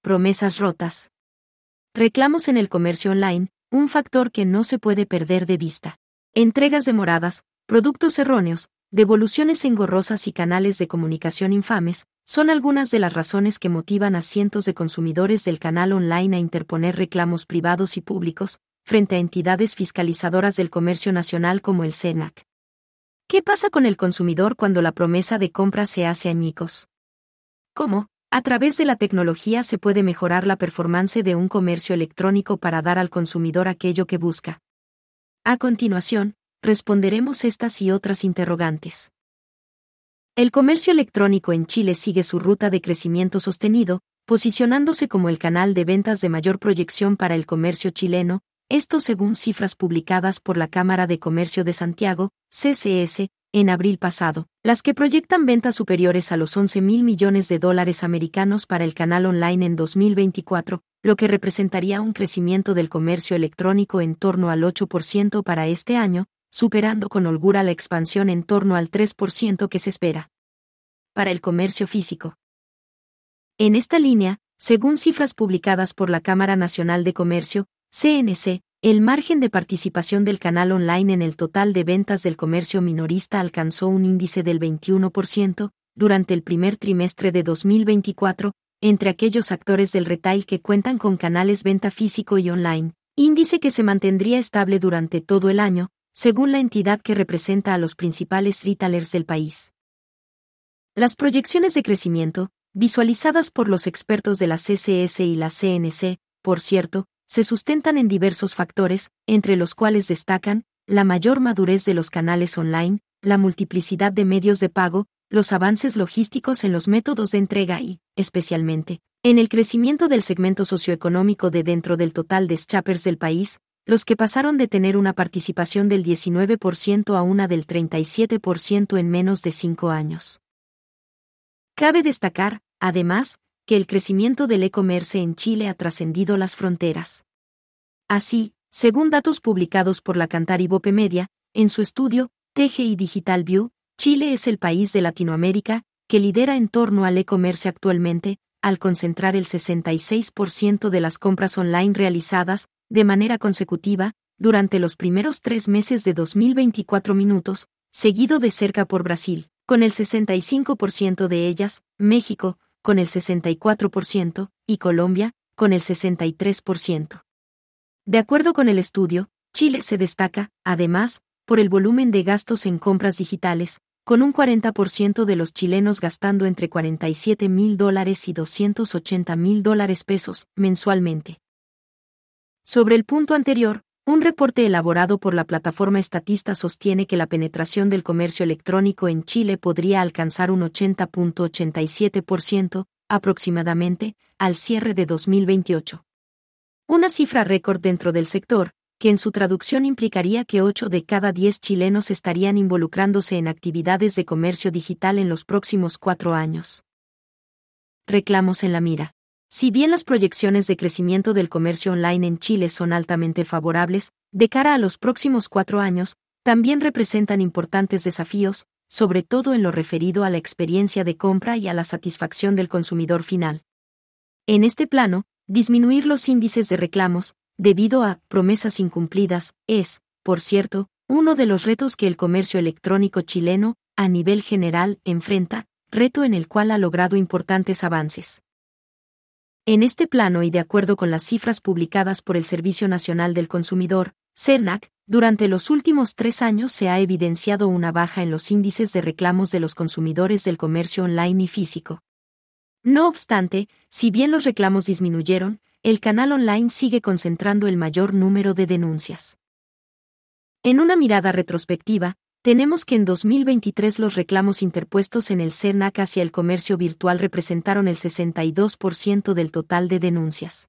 promesas rotas. Reclamos en el comercio online, un factor que no se puede perder de vista. Entregas demoradas, productos erróneos, devoluciones engorrosas y canales de comunicación infames, son algunas de las razones que motivan a cientos de consumidores del canal online a interponer reclamos privados y públicos, frente a entidades fiscalizadoras del comercio nacional como el SENAC. ¿Qué pasa con el consumidor cuando la promesa de compra se hace añicos? ¿Cómo, a través de la tecnología, se puede mejorar la performance de un comercio electrónico para dar al consumidor aquello que busca? A continuación, responderemos estas y otras interrogantes. El comercio electrónico en Chile sigue su ruta de crecimiento sostenido, posicionándose como el canal de ventas de mayor proyección para el comercio chileno, esto según cifras publicadas por la Cámara de Comercio de Santiago, CCS, en abril pasado, las que proyectan ventas superiores a los 11.000 millones de dólares americanos para el canal online en 2024, lo que representaría un crecimiento del comercio electrónico en torno al 8% para este año, superando con holgura la expansión en torno al 3% que se espera para el comercio físico. En esta línea, según cifras publicadas por la Cámara Nacional de Comercio, CNC, el margen de participación del canal online en el total de ventas del comercio minorista alcanzó un índice del 21% durante el primer trimestre de 2024, entre aquellos actores del retail que cuentan con canales venta físico y online, índice que se mantendría estable durante todo el año, según la entidad que representa a los principales retailers del país. Las proyecciones de crecimiento, visualizadas por los expertos de la CCS y la CNC, por cierto, se sustentan en diversos factores, entre los cuales destacan la mayor madurez de los canales online, la multiplicidad de medios de pago, los avances logísticos en los métodos de entrega y, especialmente, en el crecimiento del segmento socioeconómico de dentro del total de shoppers del país, los que pasaron de tener una participación del 19% a una del 37% en menos de 5 años. Cabe destacar, además, que el crecimiento del e-commerce en Chile ha trascendido las fronteras. Así, según datos publicados por la Kantar y Bopemedia, en su estudio, TGI Digital View, Chile es el país de Latinoamérica que lidera en torno al e-commerce actualmente, al concentrar el 66% de las compras online realizadas, de manera consecutiva, durante los primeros 3 meses de 2024 minutos, seguido de cerca por Brasil, con el 65% de ellas, México, con el 64%, y Colombia, con el 63%. De acuerdo con el estudio, Chile se destaca, además, por el volumen de gastos en compras digitales, con un 40% de los chilenos gastando entre $47.000 y $280.000 pesos mensualmente. Sobre el punto anterior, un reporte elaborado por la plataforma Statista sostiene que la penetración del comercio electrónico en Chile podría alcanzar un 80.87%, aproximadamente, al cierre de 2028. Una cifra récord dentro del sector, que en su traducción implicaría que 8 de cada 10 chilenos estarían involucrándose en actividades de comercio digital en los próximos 4 años. Reclamos en la mira. Si bien las proyecciones de crecimiento del comercio online en Chile son altamente favorables, de cara a los próximos 4 años, también representan importantes desafíos, sobre todo en lo referido a la experiencia de compra y a la satisfacción del consumidor final. En este plano, disminuir los índices de reclamos, debido a promesas incumplidas, es, por cierto, uno de los retos que el comercio electrónico chileno, a nivel general, enfrenta, reto en el cual ha logrado importantes avances. En este plano y de acuerdo con las cifras publicadas por el Servicio Nacional del Consumidor, SENAC, durante los últimos 3 años se ha evidenciado una baja en los índices de reclamos de los consumidores del comercio online y físico. No obstante, si bien los reclamos disminuyeron, el canal online sigue concentrando el mayor número de denuncias. En una mirada retrospectiva, tenemos que en 2023 los reclamos interpuestos en el SENAC hacia el comercio virtual representaron el 62% del total de denuncias.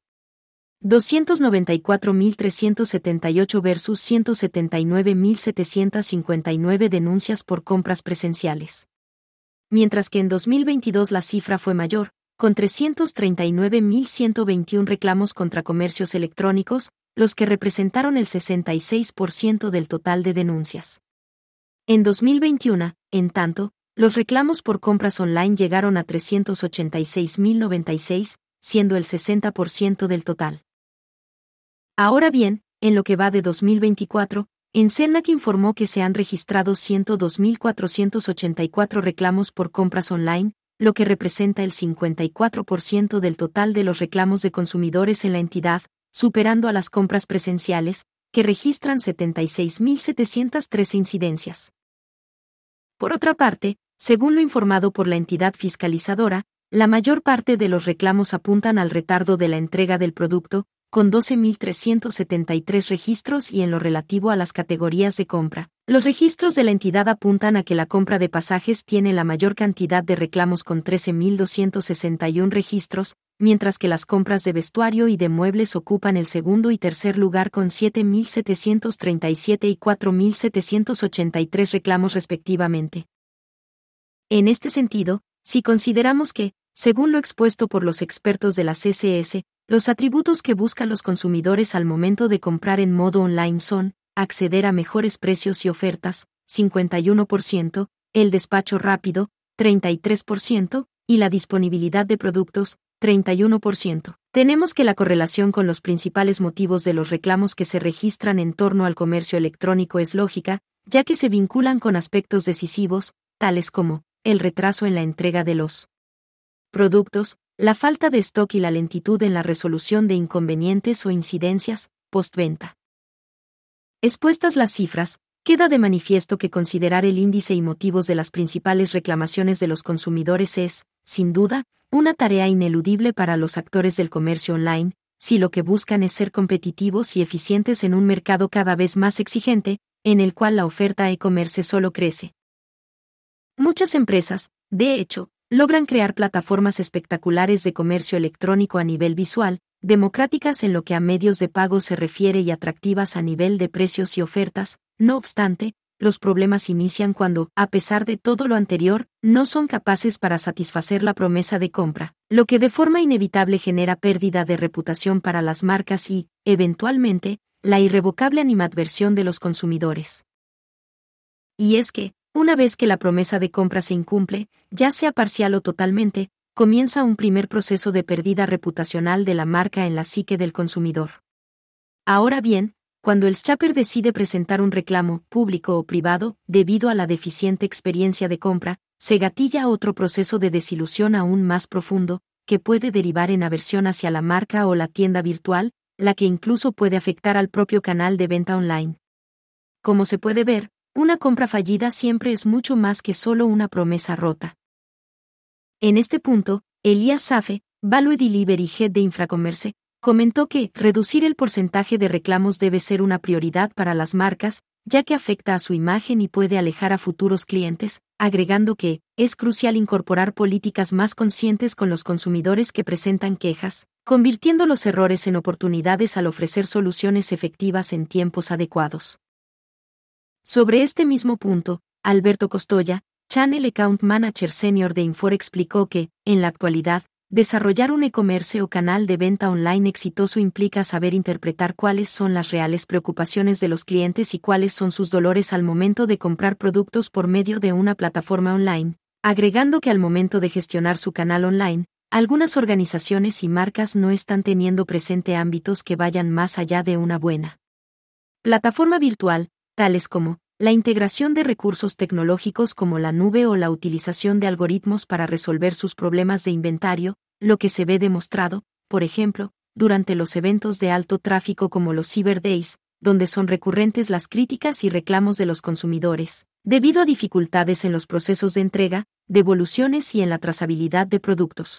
294.378 versus 179.759 denuncias por compras presenciales. Mientras que en 2022 la cifra fue mayor, con 339.121 reclamos contra comercios electrónicos, los que representaron el 66% del total de denuncias. En 2021, en tanto, los reclamos por compras online llegaron a 386.096, siendo el 60% del total. Ahora bien, en lo que va de 2024, Encernac informó que se han registrado 102.484 reclamos por compras online, lo que representa el 54% del total de los reclamos de consumidores en la entidad, superando a las compras presenciales, que registran 76.713 incidencias. Por otra parte, según lo informado por la entidad fiscalizadora, la mayor parte de los reclamos apuntan al retardo de la entrega del producto, con 12.373 registros y en lo relativo a las categorías de compra. Los registros de la entidad apuntan a que la compra de pasajes tiene la mayor cantidad de reclamos con 13.261 registros, mientras que las compras de vestuario y de muebles ocupan el segundo y tercer lugar con 7.737 y 4.783 reclamos respectivamente. En este sentido, si consideramos que, según lo expuesto por los expertos de la CSS, los atributos que buscan los consumidores al momento de comprar en modo online son: acceder a mejores precios y ofertas, 51%, el despacho rápido, 33%, y la disponibilidad de productos, 31%. Tenemos que la correlación con los principales motivos de los reclamos que se registran en torno al comercio electrónico es lógica, ya que se vinculan con aspectos decisivos, tales como el retraso en la entrega de los productos, la falta de stock y la lentitud en la resolución de inconvenientes o incidencias postventa. Expuestas las cifras, queda de manifiesto que considerar el índice y motivos de las principales reclamaciones de los consumidores es, sin duda, una tarea ineludible para los actores del comercio online, si lo que buscan es ser competitivos y eficientes en un mercado cada vez más exigente, en el cual la oferta e-commerce solo crece. Muchas empresas, de hecho, logran crear plataformas espectaculares de comercio electrónico a nivel visual, democráticas en lo que a medios de pago se refiere y atractivas a nivel de precios y ofertas. No obstante, los problemas inician cuando, a pesar de todo lo anterior, no son capaces para satisfacer la promesa de compra, lo que de forma inevitable genera pérdida de reputación para las marcas y, eventualmente, la irrevocable animadversión de los consumidores. Y es que, una vez que la promesa de compra se incumple, ya sea parcial o totalmente, comienza un primer proceso de pérdida reputacional de la marca en la psique del consumidor. Ahora bien, cuando el shopper decide presentar un reclamo, público o privado, debido a la deficiente experiencia de compra, se gatilla otro proceso de desilusión aún más profundo, que puede derivar en aversión hacia la marca o la tienda virtual, la que incluso puede afectar al propio canal de venta online. Como se puede ver, una compra fallida siempre es mucho más que solo una promesa rota. En este punto, Elías Safe, Value Delivery Head de Infracommerce, comentó que reducir el porcentaje de reclamos debe ser una prioridad para las marcas, ya que afecta a su imagen y puede alejar a futuros clientes, agregando que es crucial incorporar políticas más conscientes con los consumidores que presentan quejas, convirtiendo los errores en oportunidades al ofrecer soluciones efectivas en tiempos adecuados. Sobre este mismo punto, Alberto Costoya, Channel Account Manager Senior de Infor, explicó que, en la actualidad, desarrollar un e-commerce o canal de venta online exitoso implica saber interpretar cuáles son las reales preocupaciones de los clientes y cuáles son sus dolores al momento de comprar productos por medio de una plataforma online, agregando que al momento de gestionar su canal online, algunas organizaciones y marcas no están teniendo presente ámbitos que vayan más allá de una buena plataforma virtual, tales como la integración de recursos tecnológicos como la nube o la utilización de algoritmos para resolver sus problemas de inventario, lo que se ve demostrado, por ejemplo, durante los eventos de alto tráfico como los Cyber Days, donde son recurrentes las críticas y reclamos de los consumidores, debido a dificultades en los procesos de entrega, devoluciones y en la trazabilidad de productos.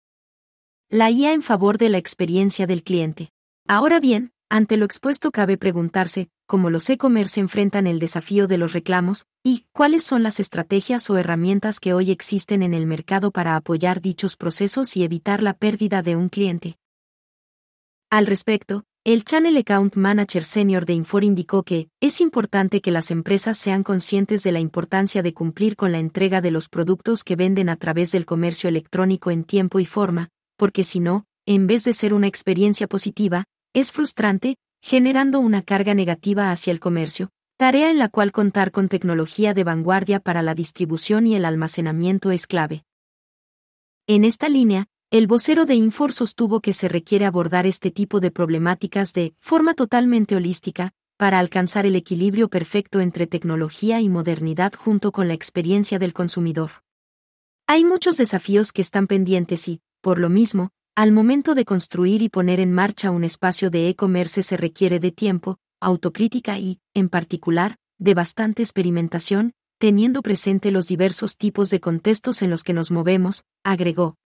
La IA en favor de la experiencia del cliente. Ahora bien, ante lo expuesto cabe preguntarse, ¿cómo los e-commerce enfrentan el desafío de los reclamos, y cuáles son las estrategias o herramientas que hoy existen en el mercado para apoyar dichos procesos y evitar la pérdida de un cliente? Al respecto, el Channel Account Manager Senior de Infor indicó que es importante que las empresas sean conscientes de la importancia de cumplir con la entrega de los productos que venden a través del comercio electrónico en tiempo y forma, porque si no, en vez de ser una experiencia positiva, es frustrante, generando una carga negativa hacia el comercio, tarea en la cual contar con tecnología de vanguardia para la distribución y el almacenamiento es clave. En esta línea, El vocero de Infor sostuvo que se requiere abordar este tipo de problemáticas de forma totalmente holística, para alcanzar el equilibrio perfecto entre tecnología y modernidad junto con la experiencia del consumidor. Hay muchos desafíos que están pendientes y, por lo mismo, al momento de construir y poner en marcha un espacio de e-commerce se requiere de tiempo, autocrítica y, en particular, de bastante experimentación, teniendo presente los diversos tipos de contextos en los que nos movemos, agregó.